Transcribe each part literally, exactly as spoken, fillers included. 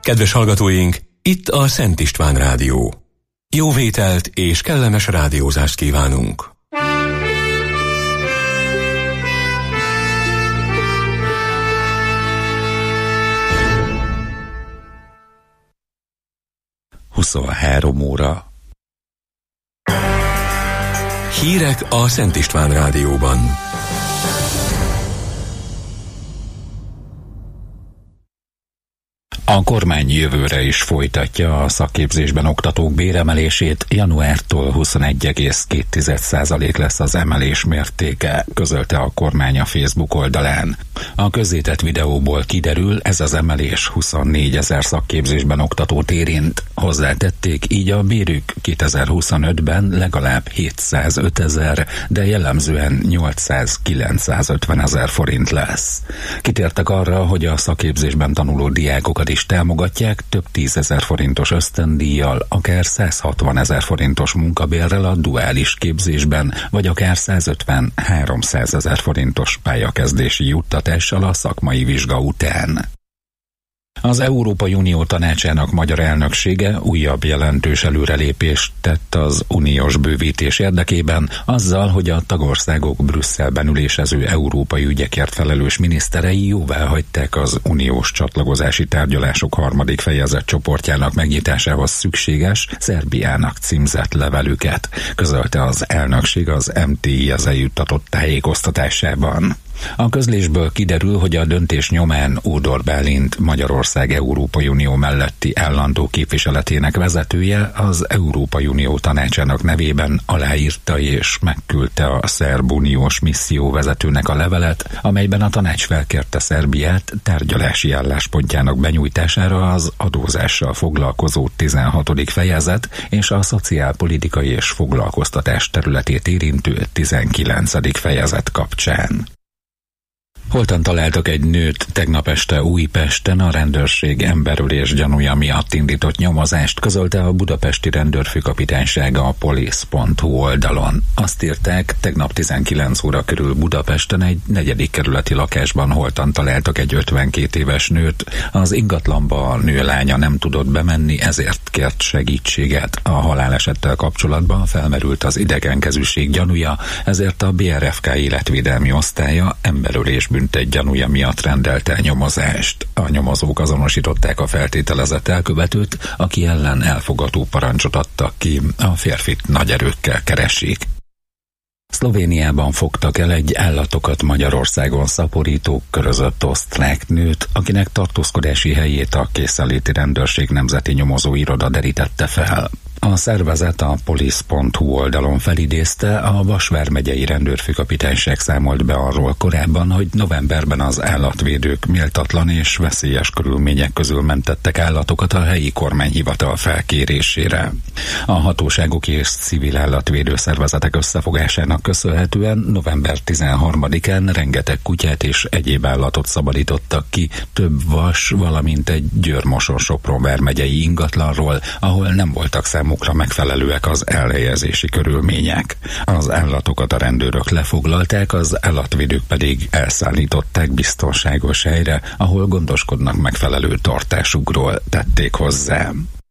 Kedves hallgatóink, itt a Szent István Rádió. Jó vételt és kellemes rádiózást kívánunk! huszonhárom óra. Hírek a Szent István Rádióban. A kormány jövőre is folytatja a szakképzésben oktatók béremelését, januártól huszonegy egész két százalék lesz az emelés mértéke, közölte a kormány a Facebook oldalán. A közzétett videóból kiderül, ez az emelés huszonnégyezer szakképzésben oktatót érint. Hozzátették, így a bérük kétezer-huszonötben legalább hétszázötezer, de jellemzően nyolcszáz-kilencszázötven ezer forint lesz. Kitértek arra, hogy a szakképzésben tanuló diákokat is támogatják több tízezer forintos ösztöndíjjal, akár százhatvan ezer forintos munkabérrel a duális képzésben, vagy akár százötven-háromszáz ezer forintos pályakezdési juttatással a szakmai vizsga után. Az Európai Unió Tanácsának magyar elnöksége újabb jelentős előrelépést tett az uniós bővítés érdekében, azzal, hogy a tagországok Brüsszelben ülésező európai ügyekért felelős miniszterei jóváhagyták az uniós csatlakozási tárgyalások harmadik fejezet csoportjának megnyitásához szükséges Szerbiának címzett levelüket, közölte az elnökség az em té i-hez eljuttatott tájékoztatásában. A közlésből kiderül, hogy a döntés nyomán Ódor Bálint, Magyarország Európai Unió melletti állandó képviseletének vezetője az Európai Unió Tanácsának nevében aláírta és megküldte a szerb uniós misszió vezetőnek a levelet, amelyben a tanács felkérte Szerbiát tárgyalási álláspontjának benyújtására az adózással foglalkozó tizenhatodik fejezet és a szociálpolitikai és foglalkoztatás területét érintő tizenkilencedik fejezet kapcsán. Holtan találtak egy nőt tegnap este Újpesten, a rendőrség emberölés gyanúja miatt indított nyomozást, közölte a budapesti rendőrfőkapitánysága a police pont hu oldalon. Azt írták, tegnap tizenkilenc óra körül Budapesten egy negyedik kerületi lakásban holtan találtak egy ötvenkét éves nőt. Az ingatlanba a nő lánya nem tudott bemenni, ezért kért segítséget. A halálesettel kapcsolatban felmerült az idegenkezűség gyanúja, ezért a bé er ef ká életvédelmi osztálya emberölés büntet gyanúja miatt rendelt el nyomozást. A nyomozók azonosították a feltételezett elkövetőt, aki ellen elfogató parancsot adtak ki, a férfit nagy erőkkel keresik. Szlovéniában fogtak el egy állatokat Magyarországon szaporító, körözött osztrák nőt, akinek tartózkodási helyét a készenléti rendőrség nemzeti nyomozóiroda derítette fel. A szervezet a police pont hu oldalon felidézte, a Vas vármegyei rendőrfőkapitányság számolt be arról korábban, hogy novemberben az állatvédők méltatlan és veszélyes körülmények közül mentettek állatokat a helyi kormányhivatal felkérésére. A hatóságok és civil állatvédő szervezetek összefogásának köszönhetően november tizenharmadikán rengeteg kutyát és egyéb állatot szabadítottak ki több vas, valamint egy Győr-Moson-Sopron vármegyei ingatlanról, ahol nem voltak számukra megfelelőek az elhelyezési körülmények. Az állatokat a rendőrök lefoglalták, az állatvédők pedig elszállították biztonságos helyre, ahol gondoskodnak megfelelő tartásukról, tették hozzá.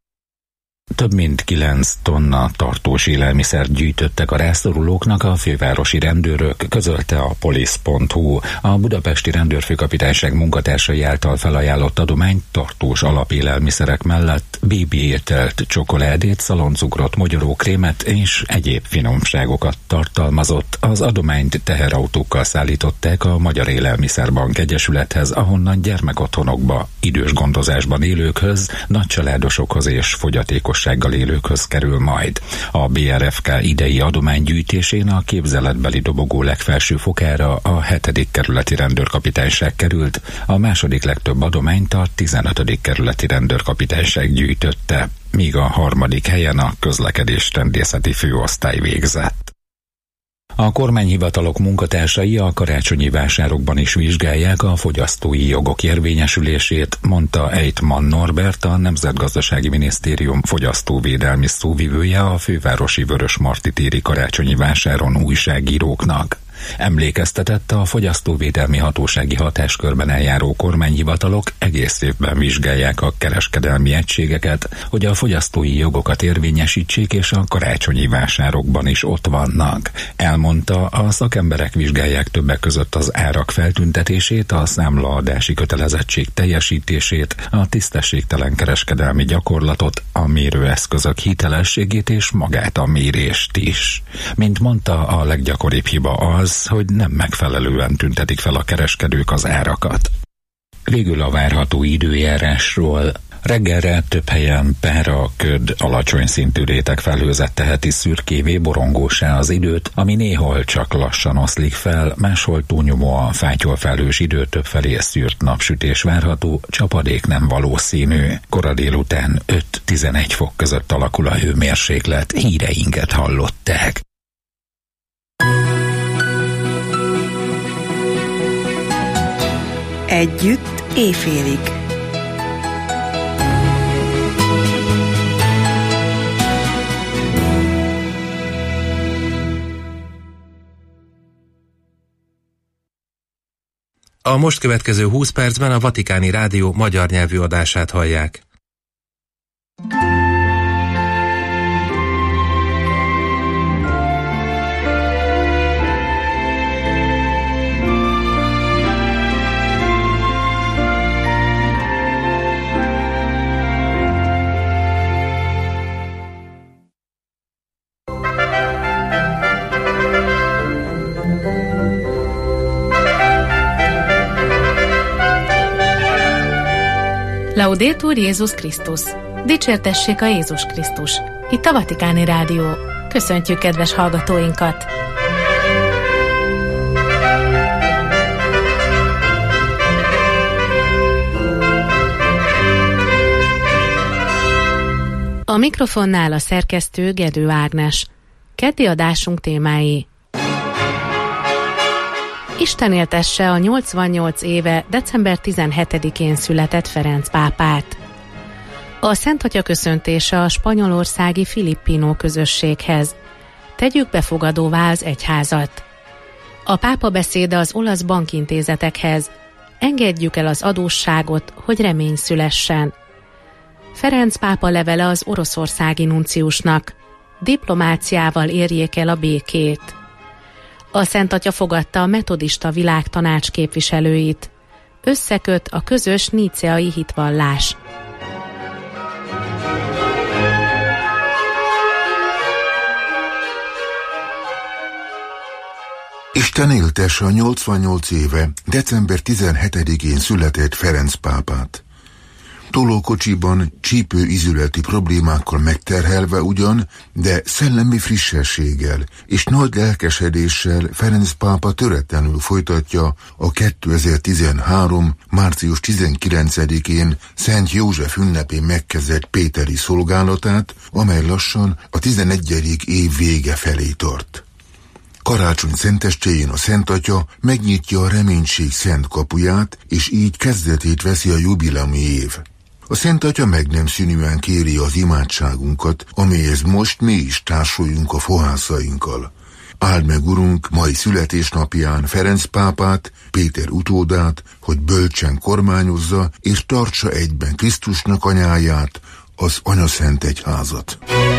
Több mint kilenc tonna tartós élelmiszert gyűjtöttek a rászorulóknak a fővárosi rendőrök, közölte a police pont hu. A budapesti rendőrfőkapitányság munkatársai által felajánlott adomány tartós alapélelmiszerek mellett bébi ételt, csokoládét, szaloncukrot, mogyorókrémet és egyéb finomságokat tartalmazott. Az adományt teherautókkal szállították a Magyar Élelmiszerbank Egyesülethez, ahonnan gyermekotthonokba, idős gondozásban élőkhöz, nagycsaládosokhoz és fogyatékos élőkhöz kerül majd. A bé er ef ká idei adománygyűjtésén a képzeletbeli dobogó legfelső fokára a hetedik kerületi rendőrkapitányság került, a második legtöbb adományt a tizenötödik kerületi rendőrkapitányság gyűjtötte, míg a harmadik helyen a közlekedés rendészeti főosztály végzett. A kormányhivatalok munkatársai a karácsonyi vásárokban is vizsgálják a fogyasztói jogok érvényesülését, mondta Eitman Norbert, a Nemzetgazdasági Minisztérium fogyasztóvédelmi szóvivője a fővárosi Vörösmarty téri karácsonyi vásáron újságíróknak. Emlékeztetett, a fogyasztóvédelmi hatósági hatáskörben eljáró kormányhivatalok egész évben vizsgálják a kereskedelmi egységeket, hogy a fogyasztói jogokat érvényesítsék, és a karácsonyi vásárokban is ott vannak. Elmondta, a szakemberek vizsgálják többek között az árak feltüntetését, a számlaadási kötelezettség teljesítését, a tisztességtelen kereskedelmi gyakorlatot, a mérőeszközök hitelességét és magát a mérést is. Mint mondta, a leggyakoribb hiba az, hogy nem megfelelően tüntetik fel a kereskedők az árakat. Végül a várható időjárásról. Reggelre több helyen pára, köd, alacsony szintű réteg felhőzet teheti szürkévé, borongósá az időt, ami néhol csak lassan oszlik fel, máshol túlnyomóan fátyolfelhős idő, többfelé szűrt napsütés várható, csapadék nem valószínű. Kora délután öt-tizenegy fok között alakul a hőmérséklet, híreinket hallották. Együtt éjfélig. A most következő húsz percben a Vatikáni Rádió magyar nyelvű adását hallják. Laudetur Jézus Krisztus! Dicsértessék a Jézus Krisztus! Itt a Vatikáni Rádió. Köszöntjük kedves hallgatóinkat! A mikrofonnál a szerkesztő Gedő Ágnes. Keddi adásunk témái: Isten éltesse a nyolcvannyolc éve december tizenhetedikén született Ferenc pápát. A Szent Atya köszöntése a spanyolországi Filippino közösséghez. Tegyük befogadóvá az egyházat. A pápa beszéde az olasz bankintézetekhez. Engedjük el az adósságot, hogy remény szülessen. Ferenc pápa levele az oroszországi nunciusnak. Diplomáciával érjék el a békét. A Szent Atya fogadta a metodista világtanács képviselőit. Összeköt a közös níceai hitvallás. Isten éltesse a nyolcvannyolc éve december tizenhetedikén született Ferenc pápát. Tolókocsiban csípőizületi problémákkal megterhelve ugyan, de szellemi frissességgel és nagy lelkesedéssel Ferenc pápa töretlenül folytatja a kétezer-tizenhárom. március tizenkilencedikén Szent József ünnepén megkezdett péteri szolgálatát, amely lassan a tizenegyedik év vége felé tart. Karácsony szentestéjén a Szent Atya megnyitja a reménység szent kapuját, és így kezdetét veszi a jubileumi év. A Szent Atya meg nem szűnően kéri az imádságunkat, amelyhez most mi is társuljunk a fohászainkkal. Áld meg, Urunk, mai születésnapján Ferenc pápát, Péter utódát, hogy bölcsen kormányozza és tartsa egyben Krisztusnak anyáját, az Anyaszent Egyházat.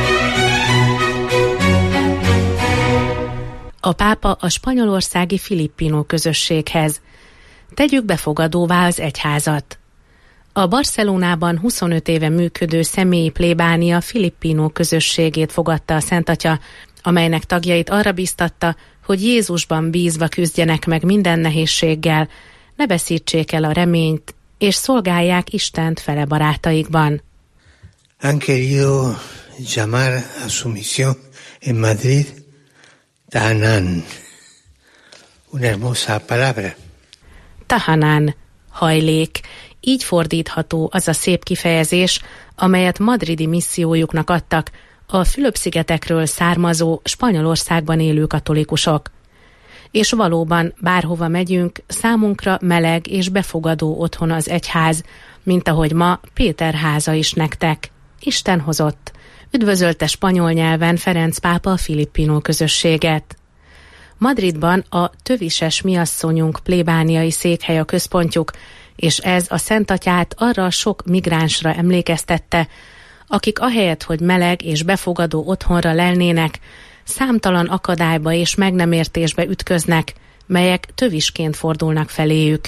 A pápa a spanyolországi Filippino közösséghez. Tegyük befogadóvá az egyházat. A Barcelonában huszonöt éve működő személyi plébánia Filippino közösségét fogadta a Szent Atya, amelynek tagjait arra bíztatta, hogy Jézusban bízva küzdjenek meg minden nehézséggel, ne veszítsék el a reményt, és szolgálják Istent fele barátaikban. Han querido llamar a su misión en Madrid Tahanán. Una hermosa palabra. Tahanán, hajlék. Így fordítható az a szép kifejezés, amelyet madridi missziójuknak adtak a Fülöp-szigetekről származó Spanyolországban élő katolikusok. És valóban bárhova megyünk, számunkra meleg és befogadó otthon az egyház, mint ahogy ma Péter háza is nektek. Isten hozott. Üdvözölte spanyol nyelven Ferenc pápa a Filippino közösséget. Madridban a Tövises miasszonyunk plébániai székhely a központjuk, és ez a Szentatyát arra a sok migránsra emlékeztette, akik ahelyett, hogy meleg és befogadó otthonra lelnének, számtalan akadályba és meg nem értésbe ütköznek, melyek tövisként fordulnak feléjük.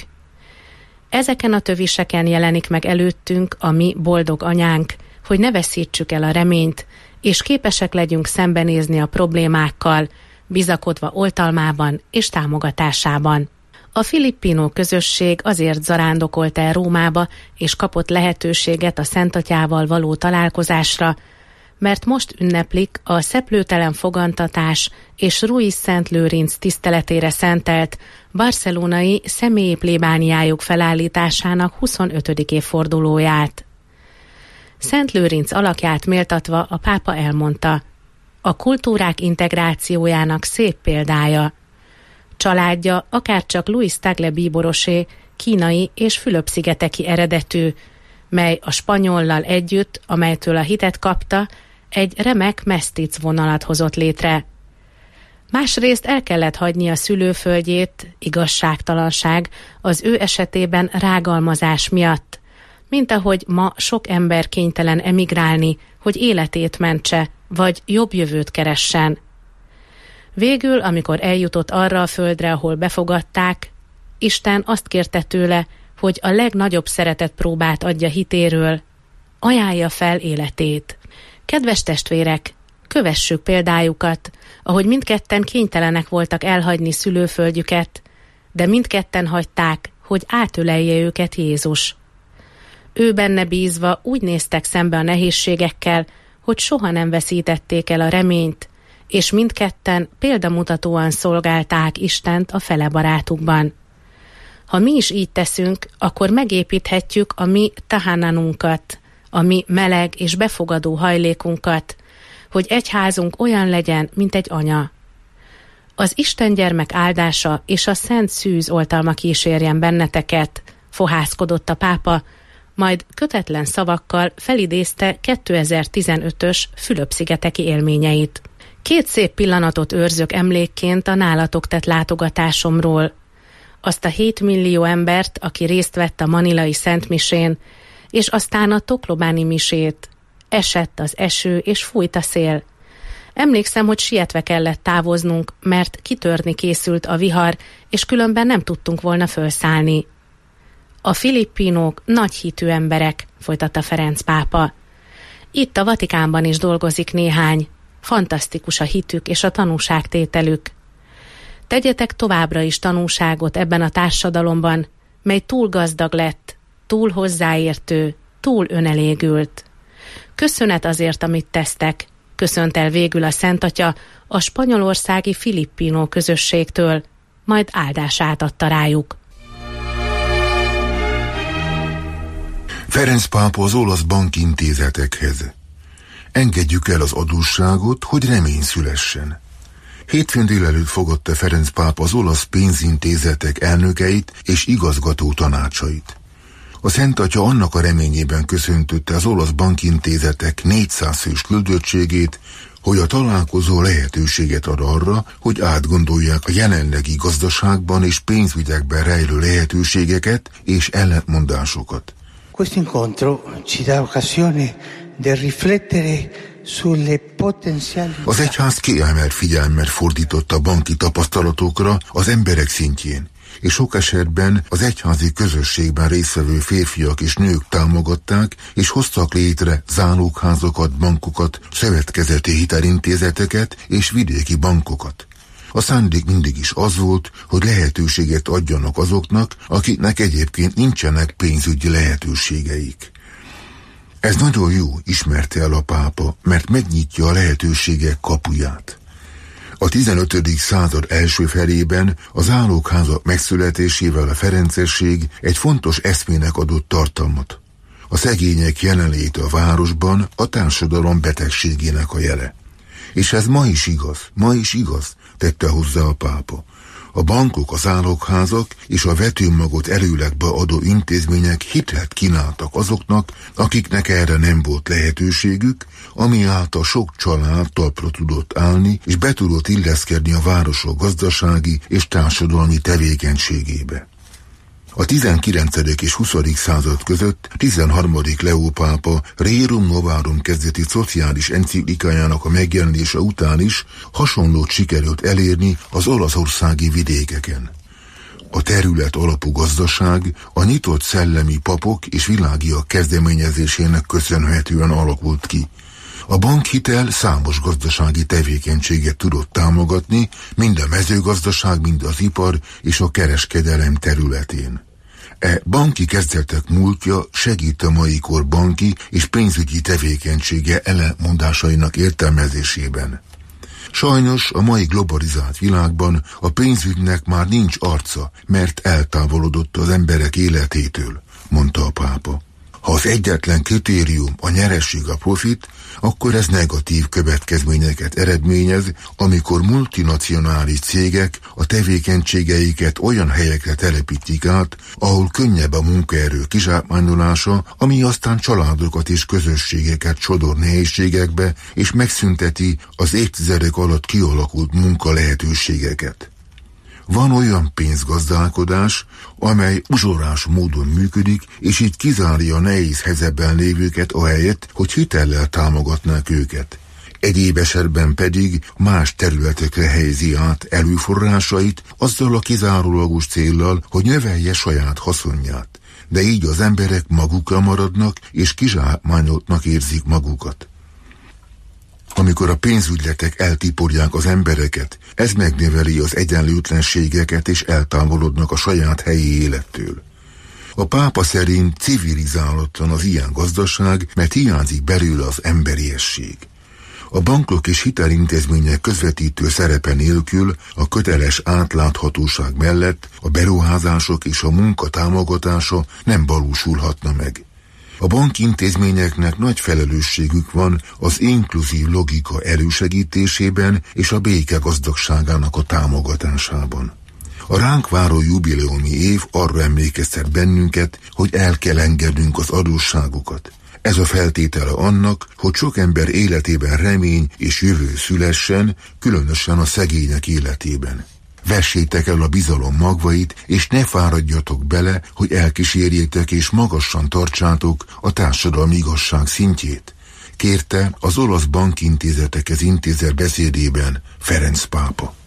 Ezeken a töviseken jelenik meg előttünk a mi boldog anyánk, hogy ne veszítsük el a reményt, és képesek legyünk szembenézni a problémákkal, bizakodva oltalmában és támogatásában. A filippinó közösség azért zarándokolt el Rómába, és kapott lehetőséget a Szentatyával való találkozásra, mert most ünneplik a szeplőtelen fogantatás és Ruiz Szent Lőrinc tiszteletére szentelt barcelonai személyi plébániájuk felállításának huszonötödik évfordulóját. Szent Lőrinc alakját méltatva a pápa elmondta: a kultúrák integrációjának szép példája. Családja akárcsak Luis Tagle bíborosé, kínai és Fülöp-szigeteki eredetű, mely a spanyollal együtt, amelytől a hitet kapta, egy remek mesztic vonalat hozott létre. Másrészt el kellett hagyni a szülőföldjét, igazságtalanság, az ő esetében rágalmazás miatt, mint ahogy ma sok ember kénytelen emigrálni, hogy életét mentse, vagy jobb jövőt keressen. Végül, amikor eljutott arra a földre, ahol befogadták, Isten azt kérte tőle, hogy a legnagyobb szeretet próbát adja hitéről, ajánlja fel életét. Kedves testvérek, kövessük példájukat, ahogy mindketten kénytelenek voltak elhagyni szülőföldjüket, de mindketten hagyták, hogy átölelje őket Jézus. Ő benne bízva úgy néztek szembe a nehézségekkel, hogy soha nem veszítették el a reményt, és mindketten példamutatóan szolgálták Istent a fele barátukban. Ha mi is így teszünk, akkor megépíthetjük a mi tahananunkat, a mi meleg és befogadó hajlékunkat, hogy egyházunk olyan legyen, mint egy anya. Az Isten gyermek áldása és a szent szűz oltalma kísérjen benneteket, fohászkodott a pápa, majd kötetlen szavakkal felidézte kétezer-tizenötös Fülöp-szigeteki élményeit. Két szép pillanatot őrzök emlékként a nálatok tett látogatásomról. Azt a hét millió embert, aki részt vett a manilai szentmisén, és aztán a toklobáni misét. Esett az eső, és fújt a szél. Emlékszem, hogy sietve kellett távoznunk, mert kitörni készült a vihar, és különben nem tudtunk volna fölszállni. A filippinók nagy hitű emberek, folytatta Ferenc pápa. Itt a Vatikánban is dolgozik néhány. Fantasztikus a hitük és a tanúságtételük. Tegyetek továbbra is tanúságot ebben a társadalomban, mely túl gazdag lett, túl hozzáértő, túl önelégült. Köszönet azért, amit tesztek, köszönt el végül a Szentatya a spanyolországi filippinó közösségtől, majd áldását adta rájuk. Ferenc pápa az olasz bankintézetekhez. Engedjük el az adósságot, hogy remény szülessen. Hétfőn délelőtt fogadta Ferenc pápa az olasz pénzintézetek elnökeit és igazgató tanácsait. A Szentatya annak a reményében köszöntötte az olasz bankintézetek négyszáz fős küldöttségét, hogy a találkozó lehetőséget ad arra, hogy átgondolják a jelenlegi gazdaságban és pénzügyekben rejlő lehetőségeket és ellentmondásokat. Questo incontro ci dà occasione di riflettere sulle potenziali. Az egyház kiemelt figyelmet fordított a banki tapasztalatokra az emberek szintjén, és sok esetben az egyházi közösségben résztvevő férfiak és nők támogatták és hoztak létre zálogházakat, bankokat, szövetkezeti hitelintézeteket és vidéki bankokat. A szándék mindig is az volt, hogy lehetőséget adjanak azoknak, akiknek egyébként nincsenek pénzügyi lehetőségeik. Ez nagyon jó, ismerte el a pápa, mert megnyitja a lehetőségek kapuját. A tizenötödik század első felében az zálogházak megszületésével a ferencesség egy fontos eszmének adott tartalmat. A szegények jelenléte a városban a társadalom betegségének a jele. És ez ma is igaz, ma is igaz, tette hozzá a pápa. A bankok, az álogházak és a vetőmagot előlegbe adó intézmények hitelt kínáltak azoknak, akiknek erre nem volt lehetőségük, ami által sok család talpra tudott állni, és be tudott illeszkedni a városok gazdasági és társadalmi tevékenységébe. A tizenkilencedik és huszadik század között tizenharmadik Leó pápa Rerum Novarum kezdeti szociális enciklikájának a megjelenése után is hasonlót sikerült elérni az olaszországi vidékeken. A terület alapú gazdaság a nyitott szellemi papok és világiak kezdeményezésének köszönhetően alakult ki. A bankhitel számos gazdasági tevékenységet tudott támogatni, mind a mezőgazdaság, mind az ipar és a kereskedelem területén. E banki kezdetek múltja segít a mai kor banki és pénzügyi tevékenysége ellenmondásainak értelmezésében. Sajnos a mai globalizált világban a pénzügynek már nincs arca, mert eltávolodott az emberek életétől, mondta a pápa. Ha az egyetlen kritérium a nyeresség, a profit, akkor ez negatív következményeket eredményez, amikor multinacionális cégek a tevékenységeiket olyan helyekre telepítik át, ahol könnyebb a munkaerő kizsákmányolása, ami aztán családokat és közösségeket sodor nehézségekbe, és megszünteti az évtizedek alatt kialakult munka lehetőségeket. Van olyan pénzgazdálkodás, amely uzsorás módon működik, és így kizárja a nehéz helyzetben lévőket ahelyett, hogy hitellel támogatnák őket. Egyéb esetben pedig más területekre helyezi át előforrásait azzal a kizárólagos céllal, hogy növelje saját haszonját. De így az emberek magukra maradnak, és kizsákmányoltnak érzik magukat. Amikor a pénzügyletek eltiporják az embereket, ez megnöveli az egyenlőtlenségeket és eltávolodnak a saját helyi élettől. A pápa szerint civilizálatlan az ilyen gazdaság, mert hiányzik belőle az emberiesség. A bankok és hitelintézmények közvetítő szerepe nélkül a köteles átláthatóság mellett a beruházások és a munka támogatása nem valósulhatna meg. A bankintézményeknek nagy felelősségük van az inkluzív logika elősegítésében és a béke gazdagságának a támogatásában. A ránk váró jubileumi év arra emlékeztet bennünket, hogy el kell engednünk az adósságokat. Ez a feltétele annak, hogy sok ember életében remény és jövő szülessen, különösen a szegények életében. Vessétek el a bizalom magvait, és ne fáradjatok bele, hogy elkísérjétek és magassan tartsátok a társadalmi igazság szintjét, kérte az olasz bankintézetekhez intézett beszédében Ferenc pápa.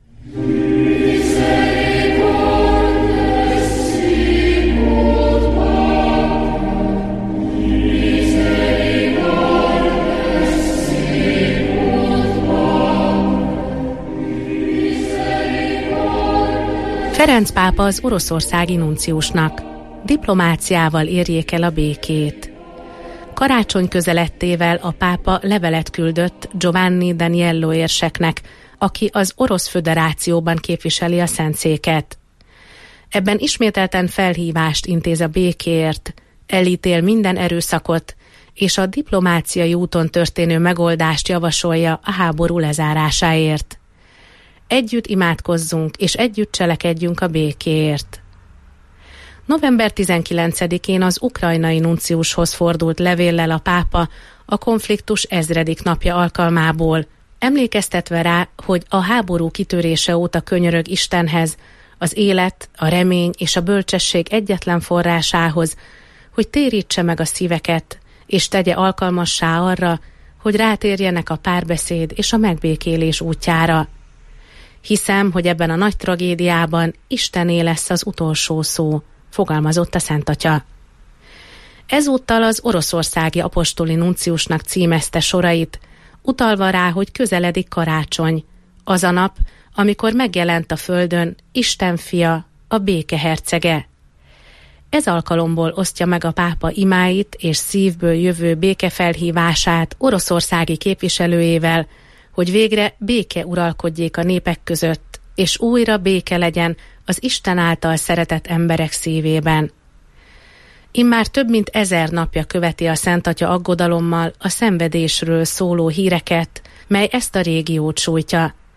Ferenc pápa az oroszországi nunciusnak: diplomáciával érjék el a békét. Karácsony közelettével a pápa levelet küldött Giovanni Daniello érseknek, aki az Orosz Föderációban képviseli a Szentszéket. Ebben ismételten felhívást intéz a békéért, elítél minden erőszakot, és a diplomáciai úton történő megoldást javasolja a háború lezárásáért. Együtt imádkozzunk, és együtt cselekedjünk a békéért. november tizenkilencedikén az ukrajnai nunciushoz fordult levéllel a pápa a konfliktus ezredik napja alkalmából, emlékeztetve rá, hogy a háború kitörése óta könyörög Istenhez, az élet, a remény és a bölcsesség egyetlen forrásához, hogy térítse meg a szíveket, és tegye alkalmassá arra, hogy rátérjenek a párbeszéd és a megbékélés útjára. Hiszem, hogy ebben a nagy tragédiában Istené lesz az utolsó szó, fogalmazott a Szent Atya. Ezúttal az oroszországi apostoli nunciusnak címezte sorait, utalva rá, hogy közeledik karácsony, az a nap, amikor megjelent a földön Isten fia, a béke hercege. Ez alkalomból osztja meg a pápa imáit és szívből jövő békefelhívását oroszországi képviselőjével, hogy végre béke uralkodjék a népek között, és újra béke legyen az Isten által szeretett emberek szívében. Immár több mint ezer napja követi a Szent Atya aggodalommal a szenvedésről szóló híreket, mely ezt a régiót sújtja.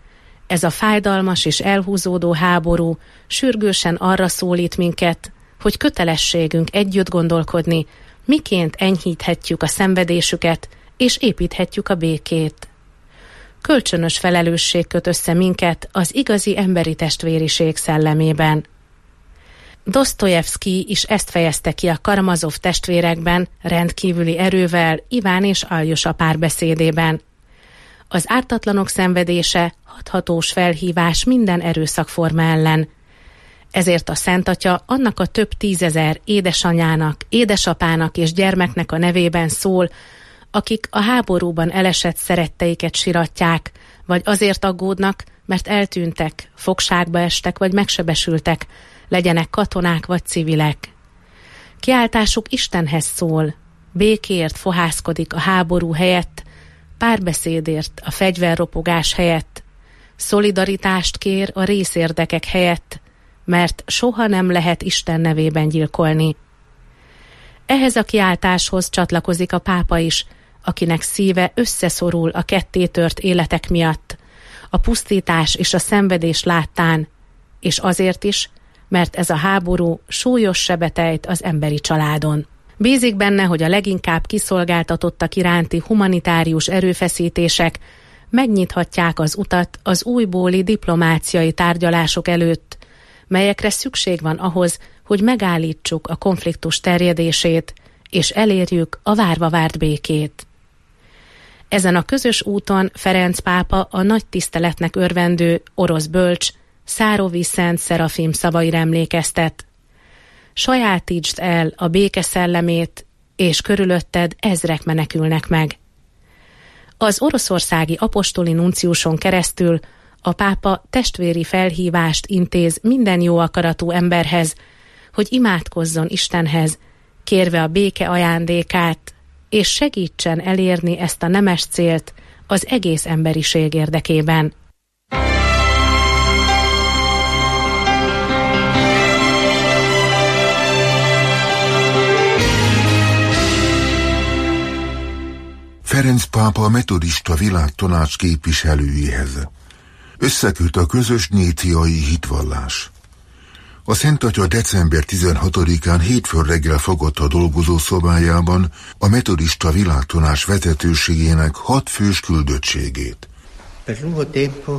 Ez a fájdalmas és elhúzódó háború sürgősen arra szólít minket, hogy kötelességünk együtt gondolkodni, miként enyhíthetjük a szenvedésüket, és építhetjük a békét. Kölcsönös felelősség köt össze minket az igazi emberi testvériség szellemében. Dosztojevszkij is ezt fejezte ki a Karamazov testvérekben rendkívüli erővel Iván és Aljosa párbeszédében. Az ártatlanok szenvedése hathatós felhívás minden erőszakforma ellen. Ezért a Szent Atya annak a több tízezer édesanyának, édesapának és gyermeknek a nevében szól, akik a háborúban elesett szeretteiket siratják, vagy azért aggódnak, mert eltűntek, fogságba estek vagy megsebesültek, legyenek katonák vagy civilek. Kiáltásuk Istenhez szól, békért fohászkodik a háború helyett, párbeszédért a fegyverropogás helyett, szolidaritást kér a részérdekek helyett, mert soha nem lehet Isten nevében gyilkolni. Ehhez a kiáltáshoz csatlakozik a pápa is, akinek szíve összeszorul a kettétört életek miatt, a pusztítás és a szenvedés láttán, és azért is, mert ez a háború súlyos sebet ejt az emberi családon. Bízik benne, hogy a leginkább kiszolgáltatottak iránti humanitárius erőfeszítések megnyithatják az utat az újbóli diplomáciai tárgyalások előtt, melyekre szükség van ahhoz, hogy megállítsuk a konfliktus terjedését, és elérjük a várva várt békét. Ezen a közös úton Ferenc pápa a nagy tiszteletnek örvendő orosz bölcs, Szárovi Szent Szerafim szavaira emlékeztet. Sajátítsd el a béke szellemét, és körülötted ezrek menekülnek meg. Az oroszországi apostoli nunciuson keresztül a pápa testvéri felhívást intéz minden jó akaratú emberhez, hogy imádkozzon Istenhez, kérve a béke ajándékát, és segítsen elérni ezt a nemes célt az egész emberiség érdekében. Ferenc pápa a metodista világtanács képviselőjéhez. Összeköt a közös níciai hitvallás. A Szent Atya december tizenhatodikán hétfőn reggel fogadta a dolgozó szobájában a metodista világtanács vezetőségének hat fős küldöttségét. Per lungo tempo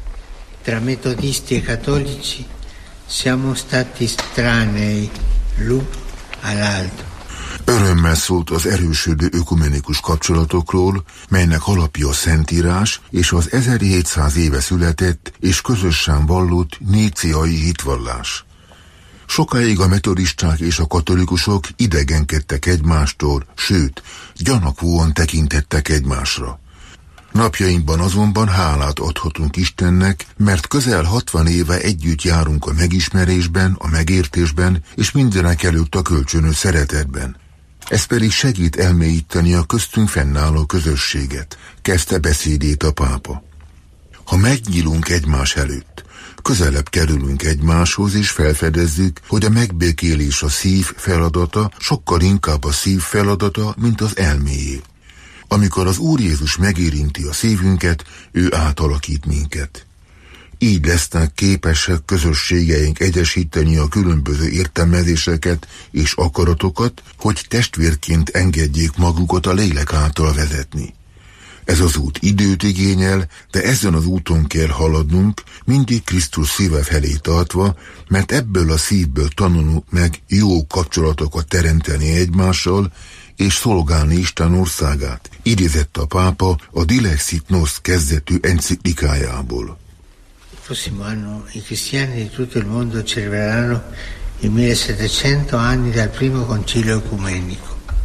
tra metodisti e cattolici siamo stati estranei l'un all'altro. Örömmel szólt az erősödő ökumenikus kapcsolatokról, melynek alapja a Szentírás és az ezerhétszáz éve született és közösen vallott níciai hitvallás. Sokáig a metodisták és a katolikusok idegenkedtek egymástól, sőt, gyanakvóan tekintettek egymásra. Napjainkban azonban hálát adhatunk Istennek, mert közel hatvan éve együtt járunk a megismerésben, a megértésben és mindenek előtt a kölcsönös szeretetben. Ez pedig segít elmélyíteni a köztünk fennálló közösséget, kezdte beszédét a pápa. Ha megnyílunk egymás előtt, közelebb kerülünk egymáshoz és felfedezzük, hogy a megbékélés a szív feladata sokkal inkább a szív feladata, mint az elméjé. Amikor az Úr Jézus megérinti a szívünket, ő átalakít minket. Így lesznek képesek közösségeink egyesíteni a különböző értelmezéseket és akaratokat, hogy testvérként engedjék magukat a lélek által vezetni. Ez az út időt igényel, de ezen az úton kell haladnunk, mindig Krisztus szíve felé tartva, mert ebből a szívből tanulunk meg jó kapcsolatokat teremteni egymással, és szolgálni Isten országát, idézett a pápa a Dilexit Nos kezdetű enciklikájából. Prossimo anno i cristiani di tutto il mondo celebreranno i millesettecento anni dal primo concilio ecumenico.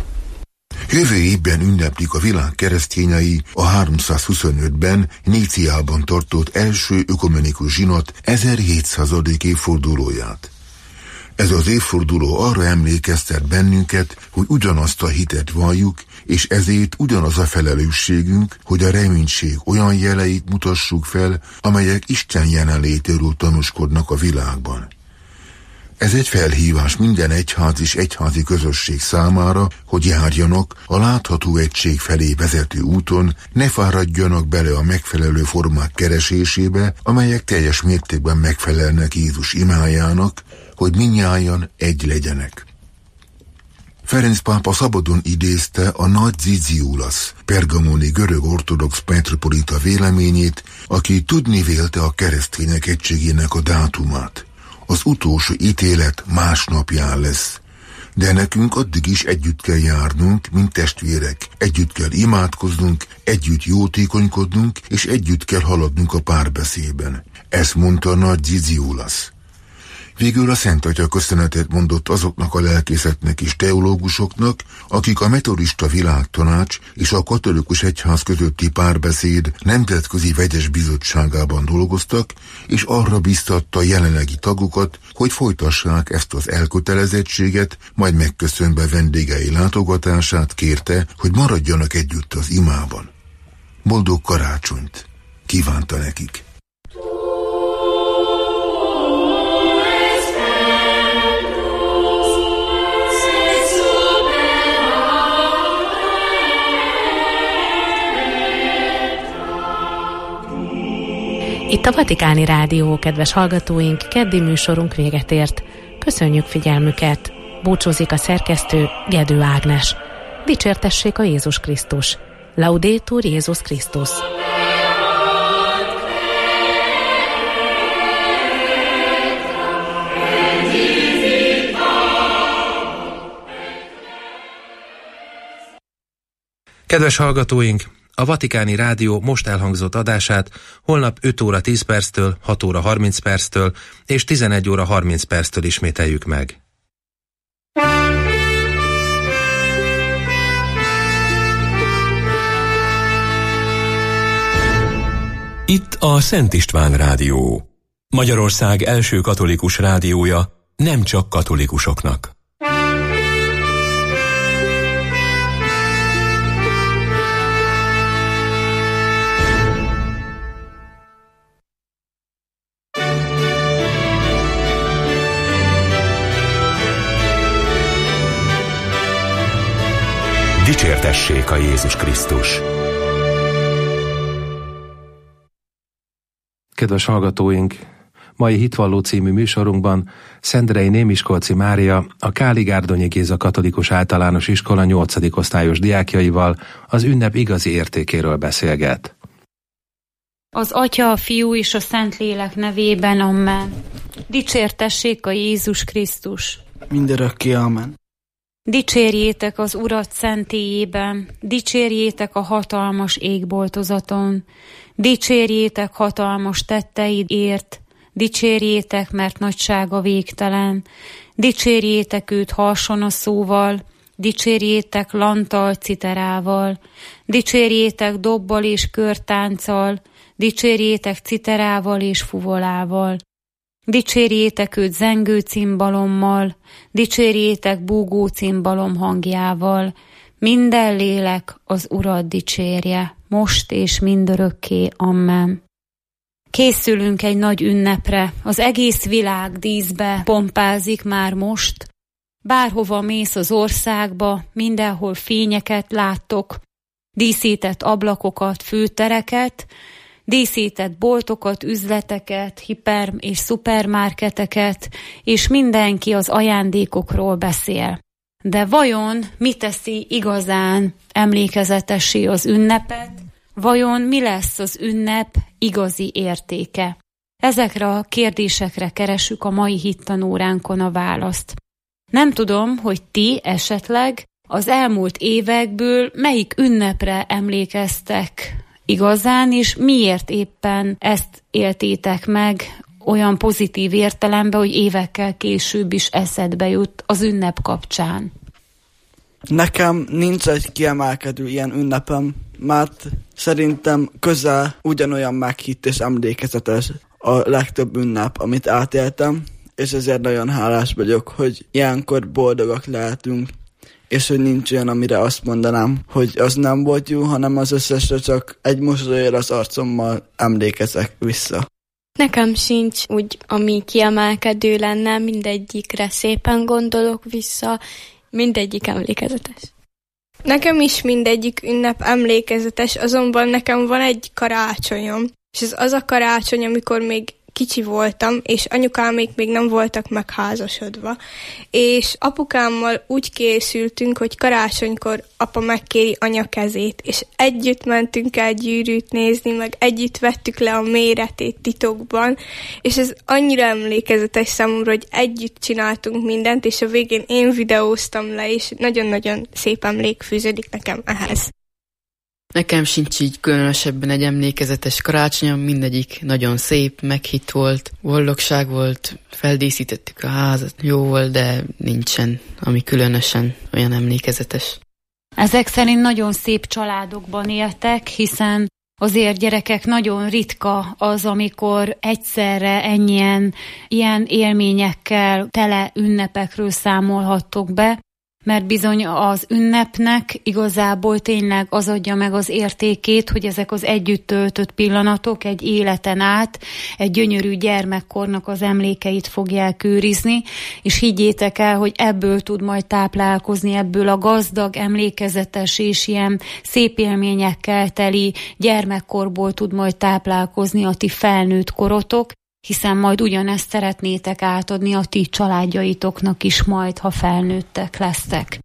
Jövő évben ünneplik a világ keresztényei a háromszázhuszonötben Níciában tartott első ökumenikus zsinat ezerhétszázadik évfordulóját. Ez az évforduló arra emlékeztet bennünket, hogy ugyanazt a hitet valljuk, és ezért ugyanaz a felelősségünk, hogy a reménység olyan jeleit mutassuk fel, amelyek Isten jelenlétéről tanúskodnak a világban. Ez egy felhívás minden egyház és egyházi közösség számára, hogy járjanak a látható egység felé vezető úton, ne fáradjanak bele a megfelelő formák keresésébe, amelyek teljes mértékben megfelelnek Jézus imájának, hogy mindnyájan egy legyenek. Ferenc pápa szabadon idézte a nagy Ziziulas, pergamoni görög ortodox metropolita véleményét, aki tudni vélte a keresztények egységének a dátumát. Az utolsó ítélet másnapján lesz, de nekünk addig is együtt kell járnunk, mint testvérek, együtt kell imádkoznunk, együtt jótékonykodnunk, és együtt kell haladnunk a párbeszédben. Ezt mondta a nagy Ziziulas. Végül a Szent Atya köszönetet mondott azoknak a lelkészeknek és teológusoknak, akik a Metodista Világtanács és a Katolikus Egyház közötti párbeszéd nemzetközi vegyes bizottságában dolgoztak, és arra biztatta a jelenlegi tagokat, hogy folytassák ezt az elkötelezettséget, majd megköszönve vendégei látogatását kérte, hogy maradjanak együtt az imában. Boldog karácsonyt kívánta nekik. Itt a Vatikáni Rádió, kedves hallgatóink, keddi műsorunk véget ért. Köszönjük figyelmüket! Búcsúzik a szerkesztő, Gedő Ágnes. Dicsértessék a Jézus Krisztus! Laudetur Jézus Krisztus! Kedves hallgatóink! A Vatikáni Rádió most elhangzott adását holnap öt óra tíz perctől, hat óra harminc perctől és tizenegy óra harminc perctől ismételjük meg. Itt a Szent István Rádió. Magyarország első katolikus rádiója, nem csak katolikusoknak. Dicsértessék a Jézus Krisztus! Kedves hallgatóink! Mai Hitvalló című műsorunkban Szendrei Némiskolci Mária, a Káli-Gárdonyi Géza Katolikus Általános Iskola nyolcadik osztályos diákjaival az ünnep igazi értékéről beszélget. Az Atya, a Fiú és a Szentlélek nevében, amen. Dicsértessék a Jézus Krisztus! Mindörökké, amen. Dicsérjétek az Urat szentélyében, dicsérjétek a hatalmas égboltozaton, dicsérjétek hatalmas tetteidért, dicsérjétek, mert nagysága végtelen, dicsérjétek őt harson a szóval, dicsérjétek lanttal, citerával, dicsérjétek dobbal és körtánccal, dicsérjétek citerával és fuvolával. Dicsérjétek őt zengő cimbalommal, dicsérjétek búgó cimbalom hangjával, minden lélek az Urat dicsérje, most és mindörökké, amen. Készülünk egy nagy ünnepre, az egész világ díszbe pompázik már most. Bárhova mész az országba, mindenhol fényeket láttok, díszített ablakokat, főtereket, díszített boltokat, üzleteket, hiper- és szupermarketeket, és mindenki az ajándékokról beszél. De vajon mi teszi igazán emlékezetessé az ünnepet? Vajon mi lesz az ünnep igazi értéke? Ezekre a kérdésekre keresünk a mai hittanóránkon a választ. Nem tudom, hogy ti esetleg az elmúlt évekből melyik ünnepre emlékeztek igazán, és miért éppen ezt éltétek meg olyan pozitív értelemben, hogy évekkel később is eszedbe jut az ünnep kapcsán? Nekem nincs egy kiemelkedő ilyen ünnepem, mert szerintem közel ugyanolyan meghitt és emlékezetes a legtöbb ünnep, amit átéltem, és ezért nagyon hálás vagyok, hogy ilyenkor boldogak lehetünk, és hogy nincs olyan, amire azt mondanám, hogy az nem volt jó, hanem az összesre csak egy mosolyra az arcommal emlékezek vissza. Nekem sincs úgy, ami kiemelkedő lenne, mindegyikre szépen gondolok vissza, mindegyik emlékezetes. Nekem is mindegyik ünnep emlékezetes, azonban nekem van egy karácsonyom, és ez az a karácsony, amikor még kicsi voltam, és anyukámék még nem voltak megházasodva. És apukámmal úgy készültünk, hogy karácsonykor apa megkéri anya kezét, és együtt mentünk el gyűrűt nézni, meg együtt vettük le a méretét titokban, és ez annyira emlékezetes számomra, hogy együtt csináltunk mindent, és a végén én videóztam le, és nagyon-nagyon szép emlék fűződik nekem ehhez. Nekem sincs így különösebben egy emlékezetes karácsonyom, mindegyik nagyon szép, meghitt volt, boldogság volt, feldíszítettük a házat, jó volt, de nincsen, ami különösen olyan emlékezetes. Ezek szerint nagyon szép családokban éltek, hiszen azért gyerekek nagyon ritka az, amikor egyszerre ennyien ilyen élményekkel tele ünnepekről számolhattok be, mert bizony az ünnepnek igazából tényleg az adja meg az értékét, hogy ezek az együtt töltött pillanatok egy életen át egy gyönyörű gyermekkornak az emlékeit fogják őrizni, és higgyétek el, hogy ebből tud majd táplálkozni, ebből a gazdag, emlékezetes és ilyen szép élményekkel teli gyermekkorból tud majd táplálkozni a ti felnőtt korotok, hiszen majd ugyanezt szeretnétek átadni a ti családjaitoknak is majd, ha felnőttek lesztek.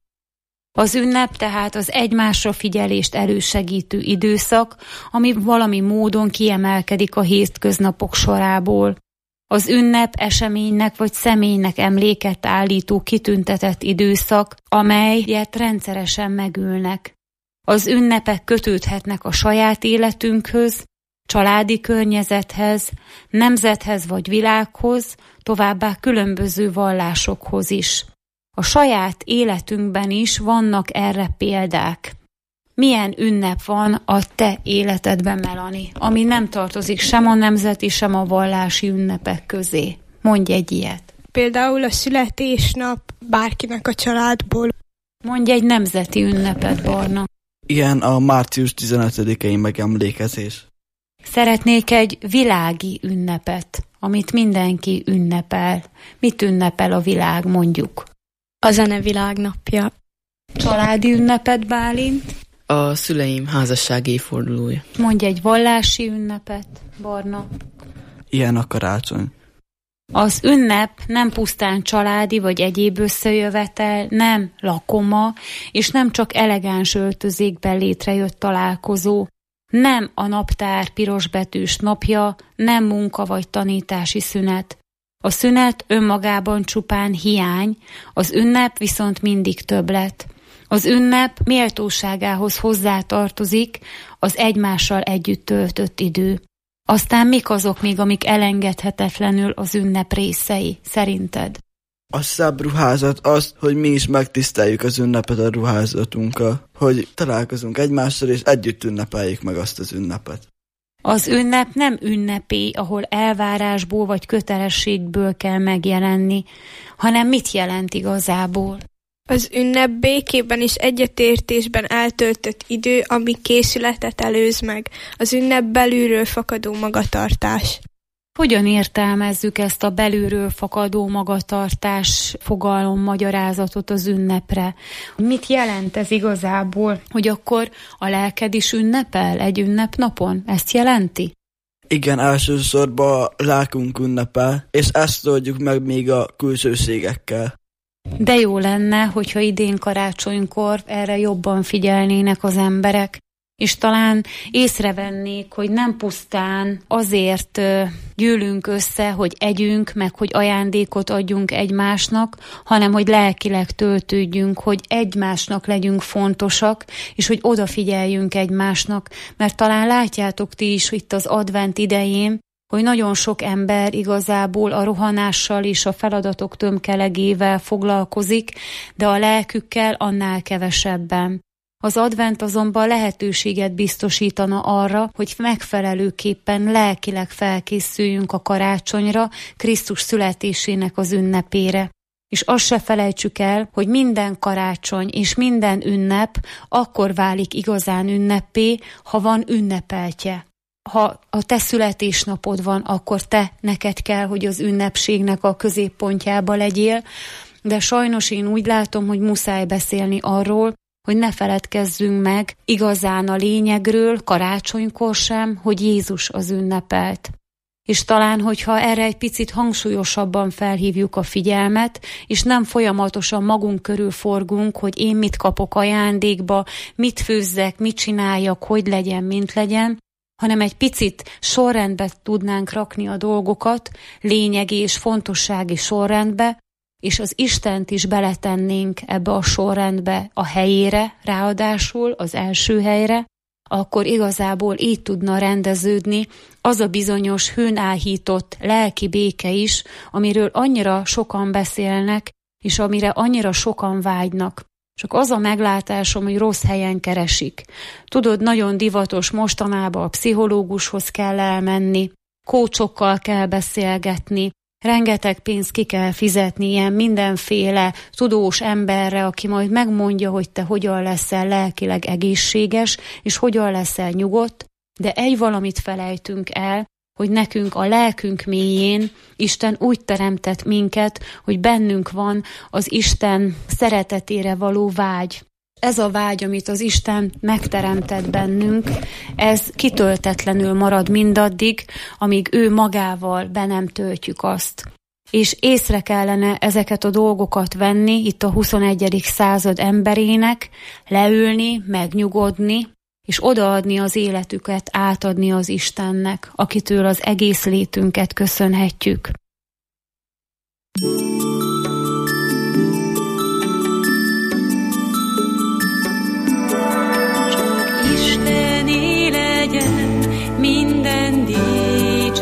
Az ünnep tehát az egymásra figyelést elősegítő időszak, ami valami módon kiemelkedik a hétköznapok sorából. Az ünnep eseménynek vagy személynek emléket állító kitüntetett időszak, amelyet rendszeresen megülnek. Az ünnepek kötődhetnek a saját életünkhöz, családi környezethez, nemzethez vagy világhoz, továbbá különböző vallásokhoz is. A saját életünkben is vannak erre példák. Milyen ünnep van a te életedben, Melanie, ami nem tartozik sem a nemzeti, sem a vallási ünnepek közé? Mondj egy ilyet. Például a születésnap bárkinek a családból. Mondj egy nemzeti ünnepet, Barna. Ilyen a március tizenötödikei megemlékezés. Szeretnék egy világi ünnepet, amit mindenki ünnepel. Mit ünnepel a világ, mondjuk? A zene világnapja. Családi ünnepet, Bálint? A szüleim házassági évfordulója. Mondj egy vallási ünnepet, Barna. Ilyen a karácsony. Az ünnep nem pusztán családi vagy egyéb összejövetel, nem lakoma, és nem csak elegáns öltözékben létrejött találkozó, nem a naptár pirosbetűs napja, nem munka vagy tanítási szünet. A szünet önmagában csupán hiány, az ünnep viszont mindig többlet. Az ünnep méltóságához hozzátartozik az egymással együtt töltött idő. Aztán mik azok még, amik elengedhetetlenül az ünnep részei, szerinted? A szebb ruházat az, hogy mi is megtiszteljük az ünnepet a ruházatunkkal, hogy találkozunk egymással, és együtt ünnepeljük meg azt az ünnepet. Az ünnep nem ünnepé, ahol elvárásból vagy kötelességből kell megjelenni, hanem mit jelent igazából? Az ünnep békében és egyetértésben eltöltött idő, ami készületet előz meg. Az ünnep belülről fakadó magatartás. Hogyan értelmezzük ezt a belülről fakadó magatartás fogalom magyarázatot az ünnepre? Mit jelent ez igazából, hogy akkor a lelked is ünnepel egy ünnepnapon? Ezt jelenti? Igen, elsősorban a lelkünk ünnepel, és ezt oldjuk meg még a külsőségekkel. De jó lenne, hogyha idén karácsonykor erre jobban figyelnének az emberek, és talán észrevennék, hogy nem pusztán azért gyűlünk össze, hogy együnk, meg hogy ajándékot adjunk egymásnak, hanem hogy lelkileg töltődjünk, hogy egymásnak legyünk fontosak, és hogy odafigyeljünk egymásnak, mert talán látjátok ti is itt az advent idején, hogy nagyon sok ember igazából a rohanással és a feladatok tömkelegével foglalkozik, de a lelkükkel annál kevesebben. Az advent azonban lehetőséget biztosítana arra, hogy megfelelőképpen lelkileg felkészüljünk a karácsonyra, Krisztus születésének az ünnepére. És azt se felejtsük el, hogy minden karácsony és minden ünnep akkor válik igazán ünnepé, ha van ünnepeltje. ha a te születésnapod van, akkor te neked kell, hogy az ünnepségnek a középpontjába legyél, de sajnos én úgy látom, hogy muszáj beszélni arról, hogy ne feledkezzünk meg igazán a lényegről, karácsonykor sem, hogy Jézus az ünnepelt. És talán, hogyha erre egy picit hangsúlyosabban felhívjuk a figyelmet, és nem folyamatosan magunk körül forgunk, hogy én mit kapok ajándékba, mit főzzek, mit csináljak, hogy legyen, mint legyen, hanem egy picit sorrendbe tudnánk rakni a dolgokat, lényegi és fontossági sorrendbe, és az Istent is beletennénk ebbe a sorrendbe a helyére, ráadásul az első helyre, akkor igazából így tudna rendeződni az a bizonyos hőn áhított lelki béke is, amiről annyira sokan beszélnek, és amire annyira sokan vágynak. Csak az a meglátásom, hogy rossz helyen keresik. Tudod, nagyon divatos mostanában a pszichológushoz kell elmenni, kócsokkal kell beszélgetni, rengeteg pénzt ki kell fizetni ilyen mindenféle tudós emberre, aki majd megmondja, hogy te hogyan leszel lelkileg egészséges, és hogyan leszel nyugodt, de egy valamit felejtünk el, hogy nekünk a lelkünk mélyén Isten úgy teremtett minket, hogy bennünk van az Isten szeretetére való vágy. Ez a vágy, amit az Isten megteremtett bennünk, ez kitöltetlenül marad mindaddig, amíg ő magával be nem töltjük azt. És észre kellene ezeket a dolgokat venni itt a huszonegyedik század emberének, leülni, megnyugodni, és odaadni az életüket, átadni az Istennek, akitől az egész létünket köszönhetjük. Isteni legyen minden dicsőség,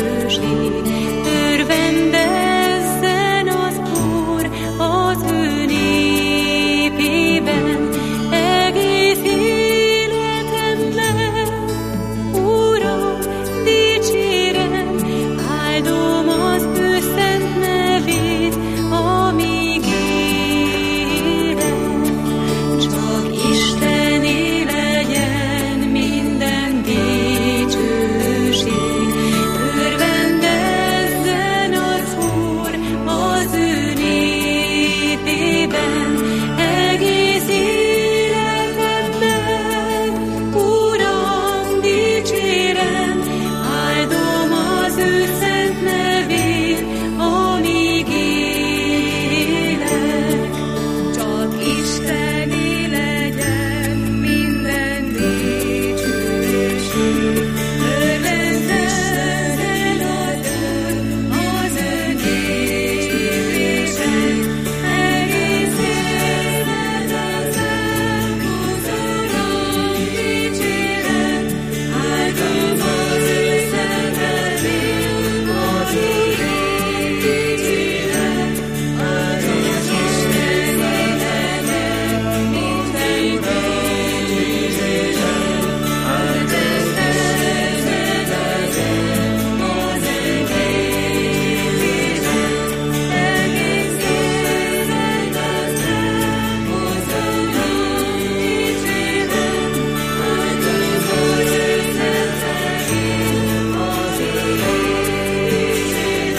örvendezzen az Úr az ő népében, egész életemben, Uram, dicsérem, áldom az ő szent nevét, amíg élek. Csak Isteni legyen minden dicsőség, örvendezzen az Úr az ő népében, egész életemben, Uram, dicsérem, áldom az ő szent nevét, amíg élek. Csak Isteni legyen minden dicsőség, örvendezzen az ő népében, egész életemben, Uram, dicsérem, áldom az ő szent nevét, amíg dicsérem, áldom az Isteni legyen minden dicsőség, örvendezzen az ő népében, egész életemben, Uram, dicsérem, áldom az ő szent nevét, amíg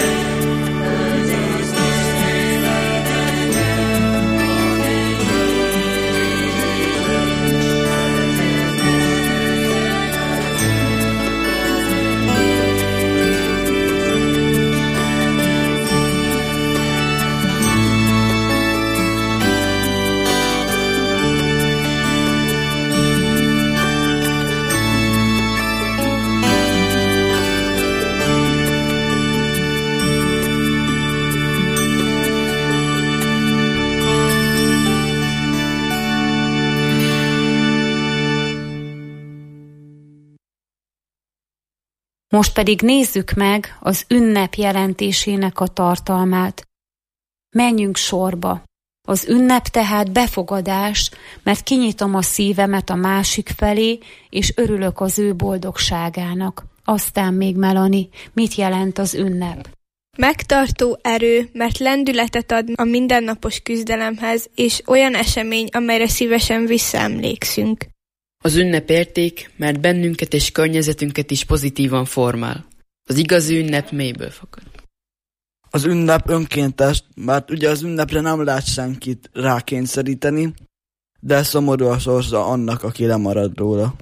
Most pedig nézzük meg az ünnep jelentésének a tartalmát. Menjünk sorba. Az ünnep tehát befogadás, mert kinyitom a szívemet a másik felé, és örülök az ő boldogságának. Aztán még Melanie, mit jelent az ünnep? Megtartó erő, mert lendületet ad a mindennapos küzdelemhez, és olyan esemény, amelyre szívesen visszaemlékszünk. Az ünnep érték, mert bennünket és környezetünket is pozitívan formál. Az igazi ünnep mélyből fakad. Az ünnep önkéntes, mert ugye az ünnepre nem lehet senkit rákényszeríteni, de szomorú a sorsa annak, aki lemarad róla.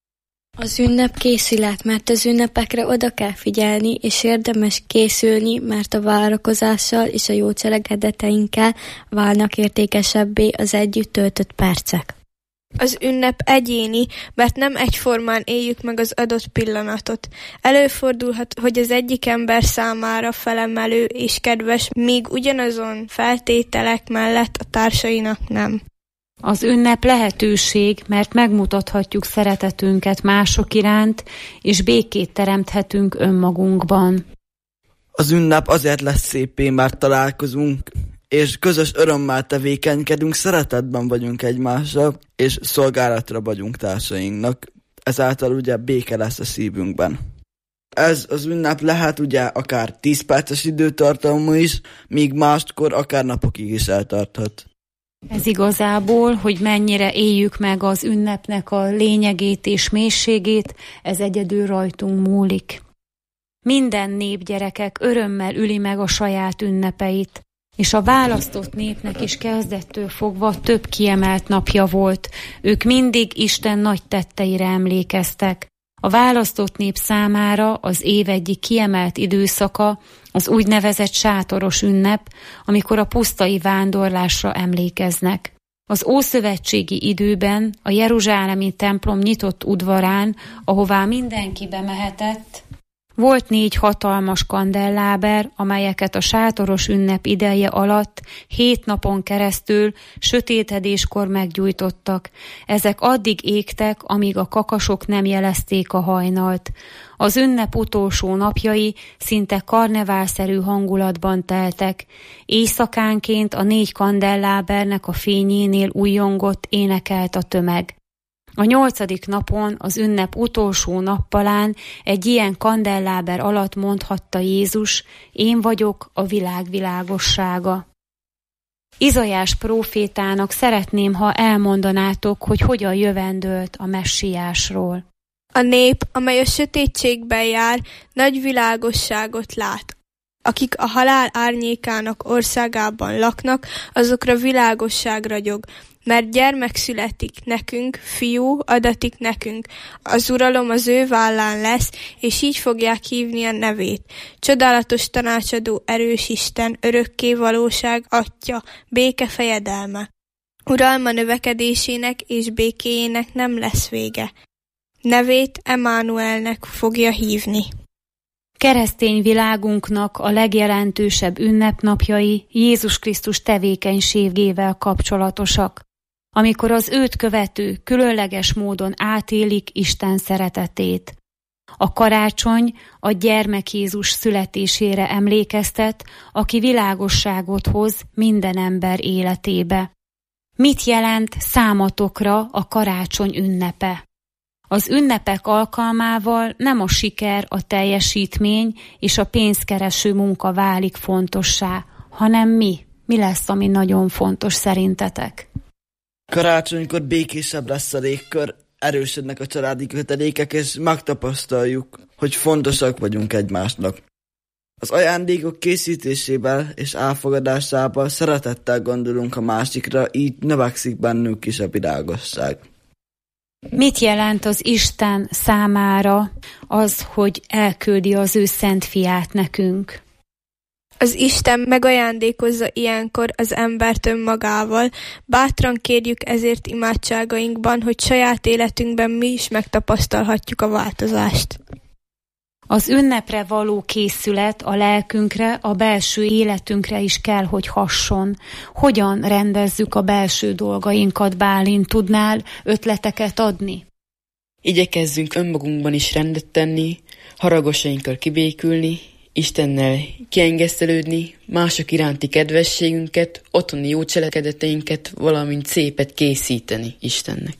Az ünnep készület, mert az ünnepekre oda kell figyelni, és érdemes készülni, mert a várakozással és a jó cselekedeteinkkel válnak értékesebbé az együtt töltött percek. Az ünnep egyéni, mert nem egyformán éljük meg az adott pillanatot. Előfordulhat, hogy az egyik ember számára felemelő és kedves, míg ugyanazon feltételek mellett a társainak nem. Az ünnep lehetőség, mert megmutathatjuk szeretetünket mások iránt, és békét teremthetünk önmagunkban. Az ünnep azért lesz szépé, mert találkozunk, és közös örömmel tevékenykedünk, szeretetben vagyunk egymással, és szolgálatra vagyunk társainknak. Ezáltal ugye béke lesz a szívünkben. Ez az ünnep lehet ugye akár tíz perces időtartalmú is, míg máskor akár napokig is eltarthat. Ez igazából, hogy mennyire éljük meg az ünnepnek a lényegét és mélységét, ez egyedül rajtunk múlik. Minden nép, gyerekek, örömmel üli meg a saját ünnepeit, és a választott népnek is kezdettől fogva több kiemelt napja volt. Ők mindig Isten nagy tetteire emlékeztek. A választott nép számára az év egyik kiemelt időszaka az úgynevezett sátoros ünnep, amikor a pusztai vándorlásra emlékeznek. Az ószövetségi időben a jeruzsálemi templom nyitott udvarán, ahová mindenki bemehetett, volt négy hatalmas kandelláber, amelyeket a sátoros ünnep ideje alatt hét napon keresztül sötétedéskor meggyújtottak. Ezek addig égtek, amíg a kakasok nem jelezték a hajnalt. Az ünnep utolsó napjai szinte karneválszerű hangulatban teltek. Éjszakánként a négy kandellábernek a fényénél újjongott, énekelt a tömeg. A nyolcadik napon, az ünnep utolsó nappalán egy ilyen kandelláber alatt mondhatta Jézus: én vagyok a világ világossága. Izaiás prófétának szeretném, ha elmondanátok, hogy hogyan jövendölt a messiásról. A nép, amely a sötétségben jár, nagy világosságot lát. Akik a halál árnyékának országában laknak, azokra világosság ragyog, mert gyermek születik nekünk, fiú adatik nekünk. Az uralom az ő vállán lesz, és így fogják hívni a nevét. Csodálatos tanácsadó, erős Isten, örökké valóság, Atya, béke fejedelme. Uralma növekedésének és békéjének nem lesz vége. Nevét Emmanuelnek fogja hívni. Keresztény világunknak a legjelentősebb ünnepnapjai Jézus Krisztus tevékenységével kapcsolatosak, amikor az őt követő különleges módon átélik Isten szeretetét. A karácsony a gyermek Jézus születésére emlékeztet, aki világosságot hoz minden ember életébe. Mit jelent számotokra a karácsony ünnepe? Az ünnepek alkalmával nem a siker, a teljesítmény és a pénzkereső munka válik fontossá, hanem mi? Mi lesz, ami nagyon fontos szerintetek? Karácsonykor békésebb lesz a légkör, erősödnek a családi kötelékek, és megtapasztaljuk, hogy fontosak vagyunk egymásnak. Az ajándékok készítésével és elfogadásával szeretettel gondolunk a másikra, így növekszik bennünk is a világosság. Mit jelent az Isten számára az, hogy elküldi az ő szent fiát nekünk? Az Isten megajándékozza ilyenkor az embert önmagával. Bátran kérjük ezért imádságainkban, hogy saját életünkben mi is megtapasztalhatjuk a változást. Az ünnepre való készület a lelkünkre, a belső életünkre is kell, hogy hasson. Hogyan rendezzük a belső dolgainkat, Bálint? Tudnál ötleteket adni? Igyekezzünk önmagunkban is rendet tenni, haragosainkkal kibékülni, Istennel kiengesztelődni, mások iránti kedvességünket, otthoni jó cselekedeteinket, valamint szépet készíteni Istennek.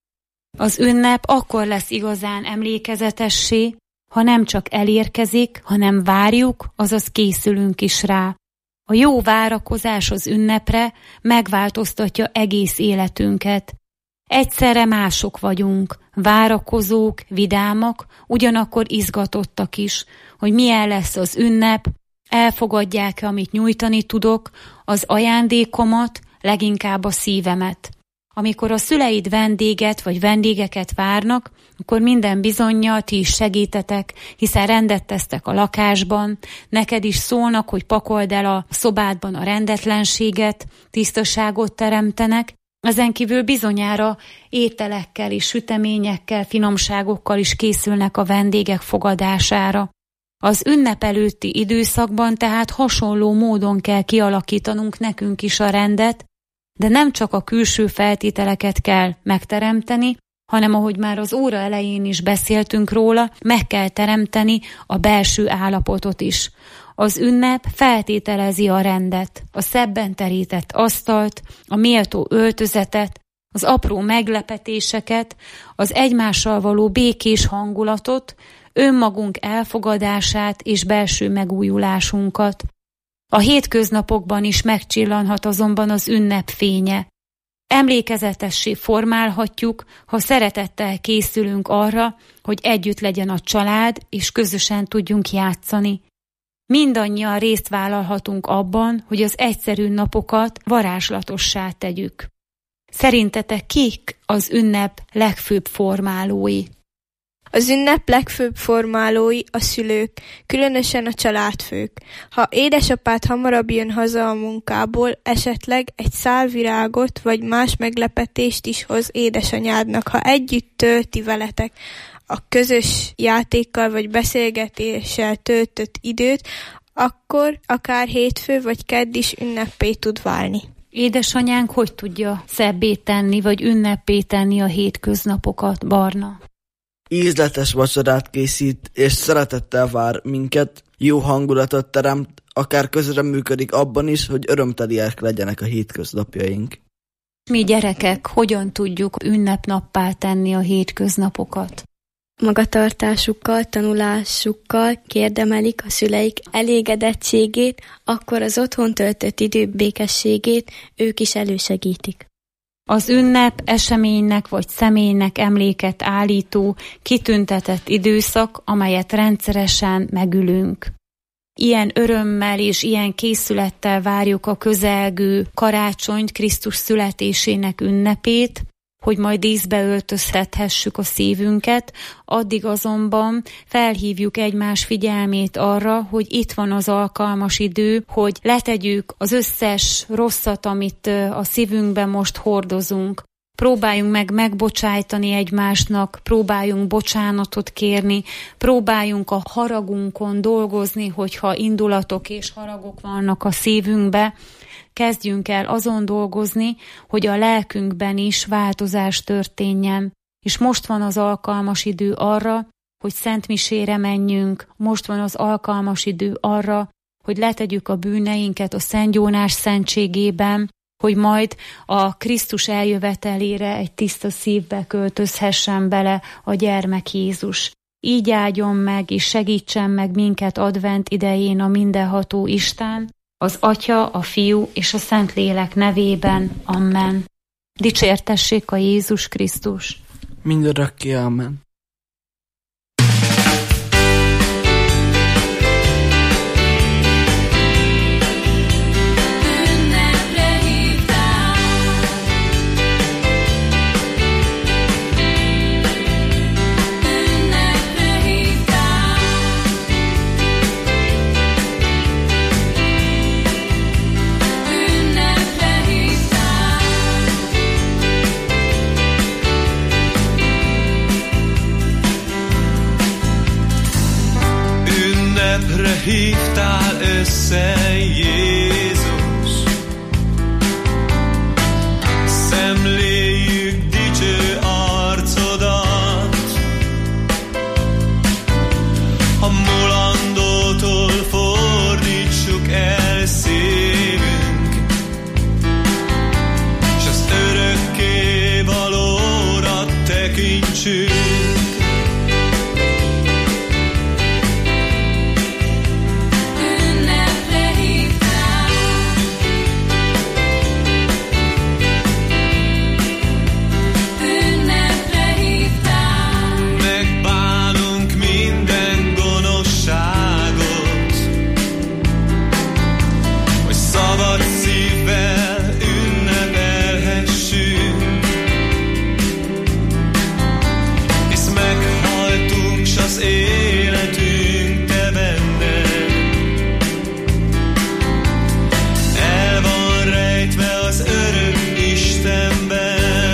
Az ünnep akkor lesz igazán emlékezetessé, ha nem csak elérkezik, hanem várjuk, azaz készülünk is rá. A jó várakozás az ünnepre megváltoztatja egész életünket. Egyszerre mások vagyunk, várakozók, vidámak, ugyanakkor izgatottak is, hogy milyen lesz az ünnep, elfogadják-e, amit nyújtani tudok, az ajándékomat, leginkább a szívemet. Amikor a szüleid vendéget vagy vendégeket várnak, akkor minden bizonnyal ti is segítetek, hiszen rendet tesztek a lakásban, neked is szólnak, hogy pakold el a szobádban a rendetlenséget, tisztaságot teremtenek, ezen kívül bizonyára ételekkel és süteményekkel, finomságokkal is készülnek a vendégek fogadására. Az ünnep előtti időszakban tehát hasonló módon kell kialakítanunk nekünk is a rendet, de nem csak a külső feltételeket kell megteremteni, hanem ahogy már az óra elején is beszéltünk róla, meg kell teremteni a belső állapotot is. Az ünnep feltételezi a rendet, a szebben terített asztalt, a méltó öltözetet, az apró meglepetéseket, az egymással való békés hangulatot, önmagunk elfogadását és belső megújulásunkat. A hétköznapokban is megcsillanhat azonban az ünnep fénye. Emlékezetessé formálhatjuk, ha szeretettel készülünk arra, hogy együtt legyen a család, és közösen tudjunk játszani. Mindannyian részt vállalhatunk abban, hogy az egyszerű napokat varázslatossá tegyük. Szerintetek kik az ünnep legfőbb formálói? Az ünnep legfőbb formálói a szülők, különösen a családfők. Ha édesapád hamarabb jön haza a munkából, esetleg egy szál virágot vagy más meglepetést is hoz édesanyádnak, ha együtt tölti veletek a közös játékkal vagy beszélgetéssel töltött időt, akkor akár hétfő vagy kedd is ünnepé tud válni. Édesanyánk hogy tudja szebbé tenni vagy ünnepé tenni a hétköznapokat, Barna? Ízletes vacsorát készít, és szeretettel vár minket, jó hangulatot teremt, akár közreműködik abban is, hogy örömteliek legyenek a hétköznapjaink. Mi gyerekek hogyan tudjuk ünnepnappá tenni a hétköznapokat? Magatartásukkal, tanulásukkal kérdemelik a szüleik elégedettségét, akkor az otthon töltött idő békességét ők is elősegítik. Az ünnep eseménynek vagy személynek emléket állító, kitüntetett időszak, amelyet rendszeresen megülünk. Ilyen örömmel és ilyen készülettel várjuk a közelgő karácsonyt, Krisztus születésének ünnepét, hogy majd díszbe öltöztethessük a szívünket, addig azonban felhívjuk egymás figyelmét arra, hogy itt van az alkalmas idő, hogy letegyük az összes rosszat, amit a szívünkben most hordozunk. Próbáljunk meg megbocsájtani egymásnak, próbáljunk bocsánatot kérni, próbáljunk a haragunkon dolgozni, hogyha indulatok és haragok vannak a szívünkbe, kezdjünk el azon dolgozni, hogy a lelkünkben is változás történjen. És most van az alkalmas idő arra, hogy szentmisére menjünk, most van az alkalmas idő arra, hogy letegyük a bűneinket a Szent Jónás szentségében, hogy majd a Krisztus eljövetelére egy tiszta szívbe költözhessen bele a gyermek Jézus. Így áldjon meg és segítsen meg minket advent idején a mindenható Isten, az Atya, a Fiú és a Szentlélek nevében. Amen. Dicsértessék a Jézus Krisztus. Mindörökké amen. Ünnepre hívtál össze, Jézus, szemléljük dicső arcodat. A mulandótól fordítsuk el szívünk, s az örökké valóra tekintsünk. Ünnepre hívtál. szabad szívvel ünnepelhessünk, hisz meghaltunk, s az életünk te benned. El van rejtve az örök Istenben.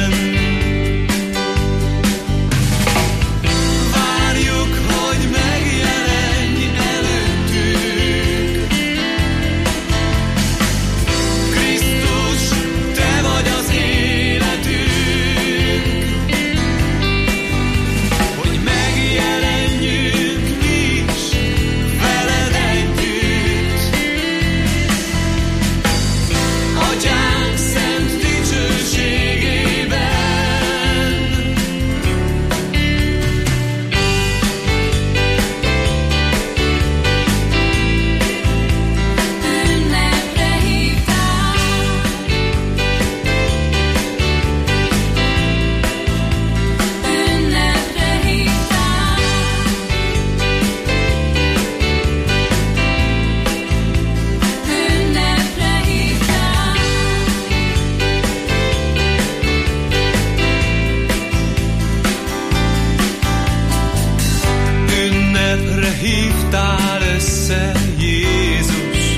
Hívtál össze, Jézus,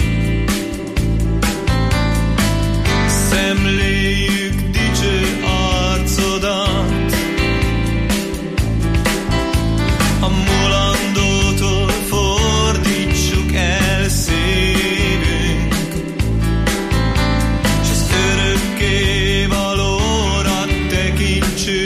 szemléljük dicső arcodat, a mulandótól fordítsuk el szívünk, s az örökké valóra tekintsünk.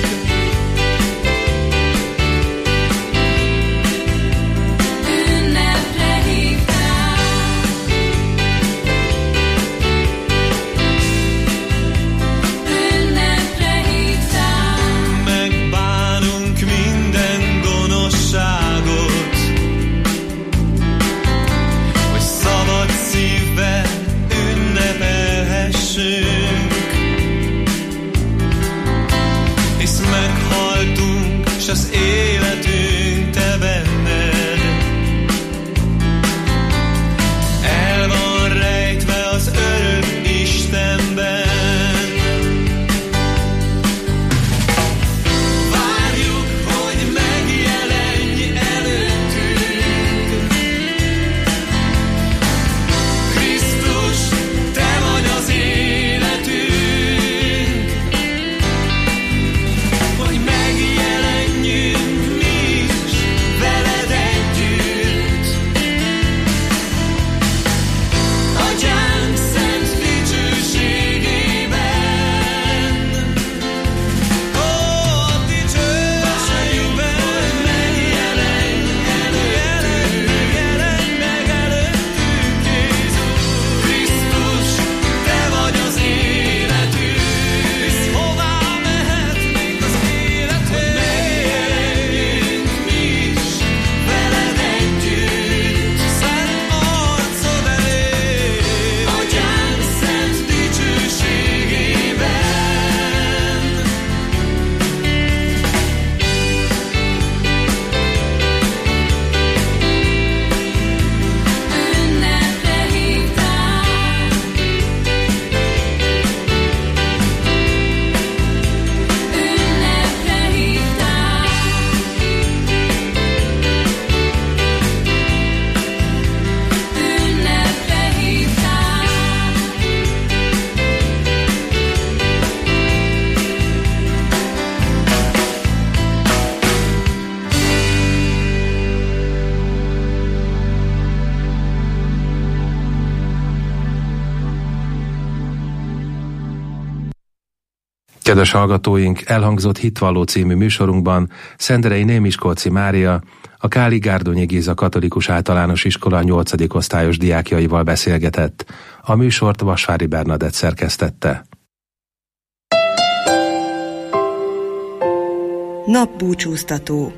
Hisz meghaltunk, s az életünk te benned. El van rejtve az örök Istenben. Várjuk, hogy megjelenj előttünk. Krisztus, te vagy az életünk. Hogy megjelenjünk mi is veled együtt. Atyánk szent dicsőségében. Ó, dicsőségben, hogy megjelenj előttünk. Jelenj meg előttünk, Jézus. Krisztus, te vagy az életünk. Hisz hová mehetnénk az életünk? Hogy megjelenjünk mi is veled együtt. Szent arcod elé. Atyánk szent dicsőségében. Ünnepre hívtál. Ünnepre hívtál. Ünnepre Kedves hallgatóink, elhangzott Hitvalló című műsorunkban Szenderei Némiskolczy Mária, a Káli Gárdonyi Géza Katolikus Általános Iskola nyolcadik osztályos diákjaival beszélgetett. A műsort Vasvári Bernadett szerkesztette. Napbúcsúztató.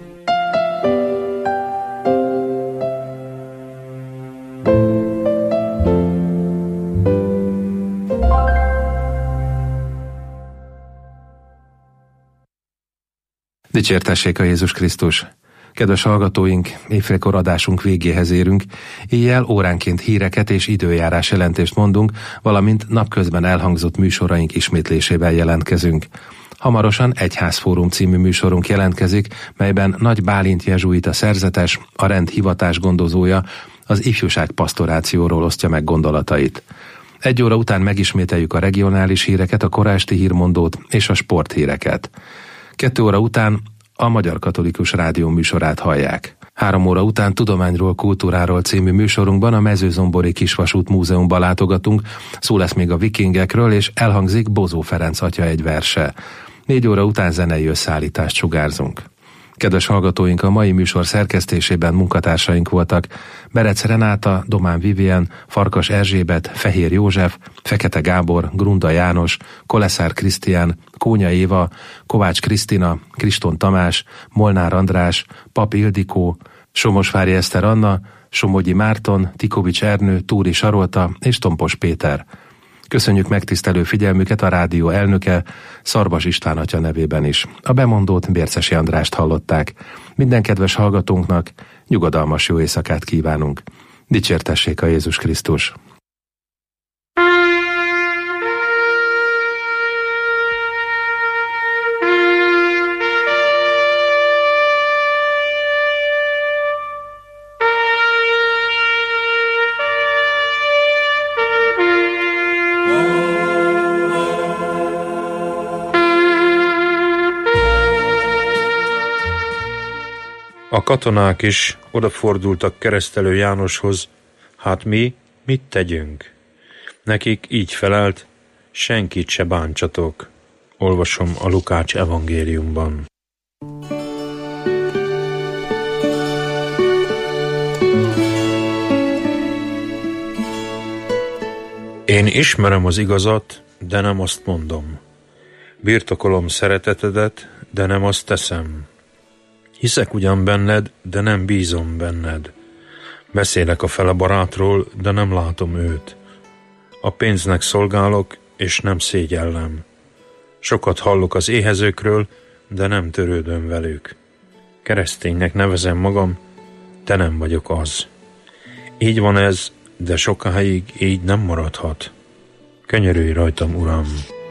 Dicsértessék a Jézus Krisztus! Kedves hallgatóink, éjfélkor adásunk végéhez érünk, éjjel óránként híreket és időjárás jelentést mondunk, valamint napközben elhangzott műsoraink ismétlésével jelentkezünk. Hamarosan Egyházfórum című műsorunk jelentkezik, melyben Nagy Bálint jezsuita szerzetes, a rend hivatás gondozója, az ifjúság pastorációról osztja meg gondolatait. Egy óra után megismételjük a regionális híreket, a kora esti hírmondót és a sporthíreket. Kettő óra után a Magyar Katolikus Rádió műsorát hallják. Három óra után Tudományról, kultúráról című műsorunkban a Mezőzombori Kisvasút Múzeumban látogatunk, szó lesz még a vikingekről, és elhangzik Bozó Ferenc atya egy verse. Négy óra után zenei összeállítást sugárzunk. Kedves hallgatóink, a mai műsor szerkesztésében munkatársaink voltak Berec Renáta, Domán Vivien, Farkas Erzsébet, Fehér József, Fekete Gábor, Grunda János, Koleszár Krisztián, Kónya Éva, Kovács Krisztina, Kriston Tamás, Molnár András, Pap Ildikó, Somosvári Eszter Anna, Somogyi Márton, Tikovics Ernő, Túri Sarolta és Tompos Péter. Köszönjük megtisztelő figyelmüket a rádió elnöke, Szarvas István atya nevében is. A bemondót Bércesi Andrást hallották. Minden kedves hallgatónknak nyugodalmas jó éjszakát kívánunk. Dicsértessék a Jézus Krisztus! A katonák is odafordultak Keresztelő Jánoshoz, hát mi mit tegyünk? Nekik így felelt, senkit se bántsatok. Olvasom a Lukács evangéliumban. Én ismerem az igazat, de nem azt mondom. Birtokolom szeretetedet, de nem azt teszem. Hiszek ugyan benned, de nem bízom benned. Beszélek a fele barátról, de nem látom őt. A pénznek szolgálok, és nem szégyellem. Sokat hallok az éhezőkről, de nem törődöm velük. Kereszténynek nevezem magam, de nem vagyok az. Így van ez, de sokáig így nem maradhat. Könyörülj rajtam, Uram!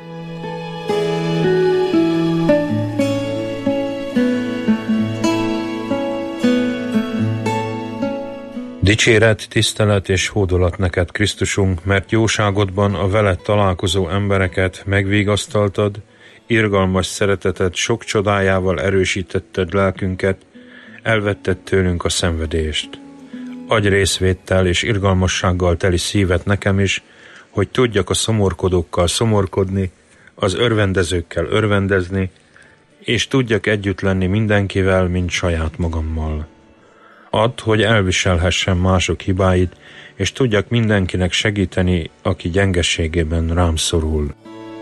Dicséret, tisztelet és hódolat neked, Krisztusunk, mert jóságodban a veled találkozó embereket megvigasztaltad, irgalmas szereteted sok csodájával erősítetted lelkünket, elvetted tőlünk a szenvedést. Adj részvéttel és irgalmassággal teli szívet nekem is, hogy tudjak a szomorkodókkal szomorkodni, az örvendezőkkel örvendezni, és tudjak együtt lenni mindenkivel, mint saját magammal. Add, hogy elviselhessem mások hibáit, és tudjak mindenkinek segíteni, aki gyengeségében rám szorul.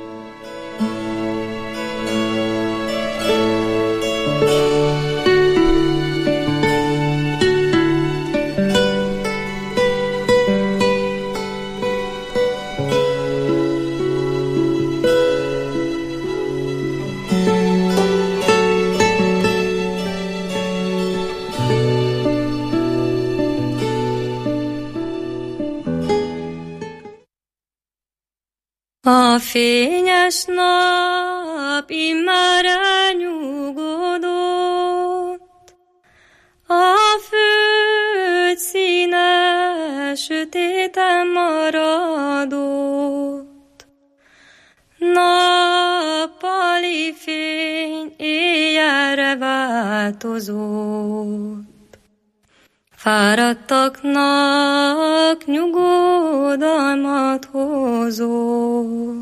A fényes nap immár elnyugodott, a föld színe sötéten maradott. Nappali fény éjjelre változott, fáradtaknak nyugodalmat hozott.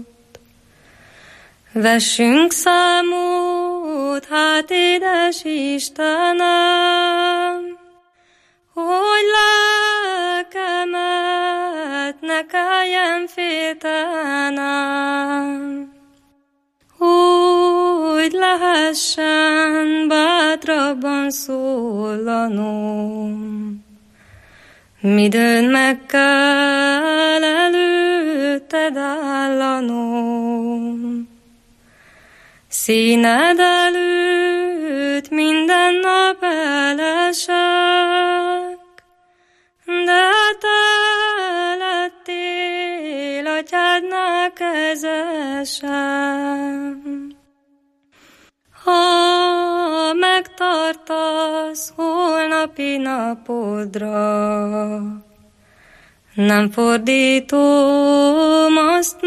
Vessünk számot, hát édes Istenem, hogy lelkemet ne kelljen féltenem, hogy lehessen bátrabban szólanom. Midőn meg kell előtted állanom, színed előtt minden nap belesek, de te lettél atyádnál kezesem. Ha megtartasz holnapi napodra, nem fordítom azt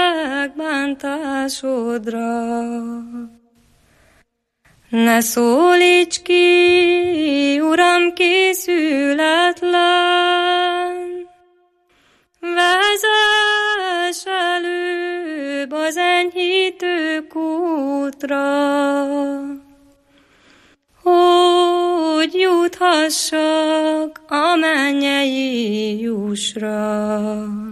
megbántásodra. Ne szólíts ki, Uram, készületlen, vezess előbb az enyhítő kútra, hogy juthassak a mennyei jusra.